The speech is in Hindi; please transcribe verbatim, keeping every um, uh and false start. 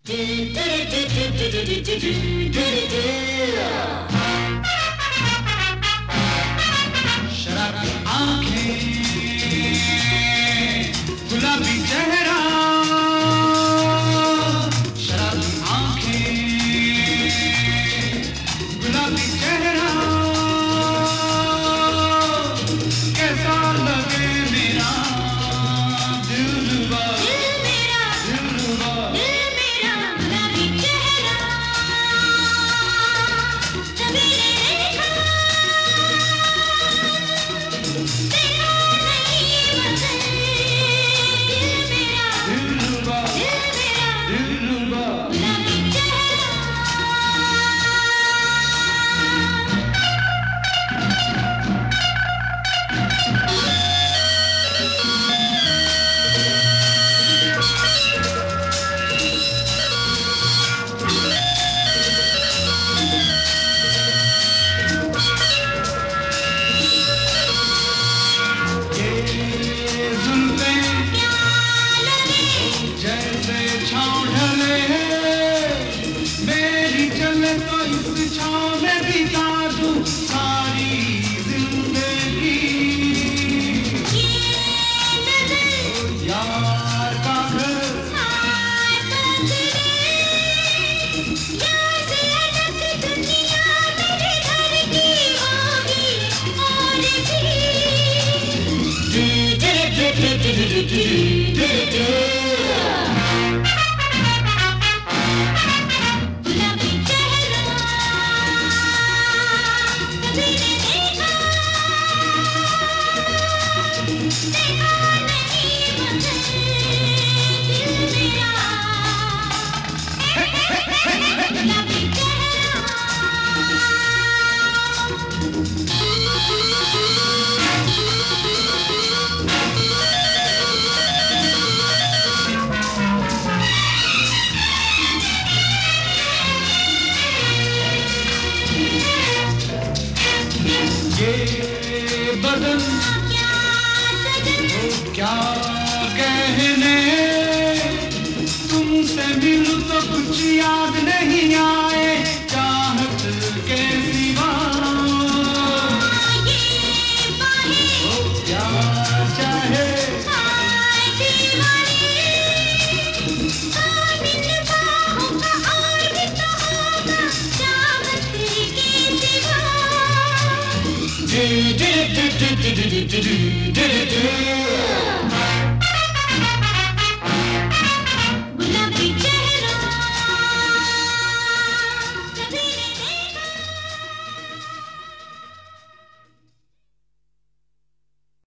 शराबी आंखें, गुलाबी चेहरा, शराबी आंखें, गुलाबी चेहरा, कैसा लगे मेरा दिलरुबा, दिलरुबा, बदन क्या कहने, तुमसे मिलूं तो कुछ याद नहीं आए, चाहत के सिवा क्या चाहे, do do do do do do do do do do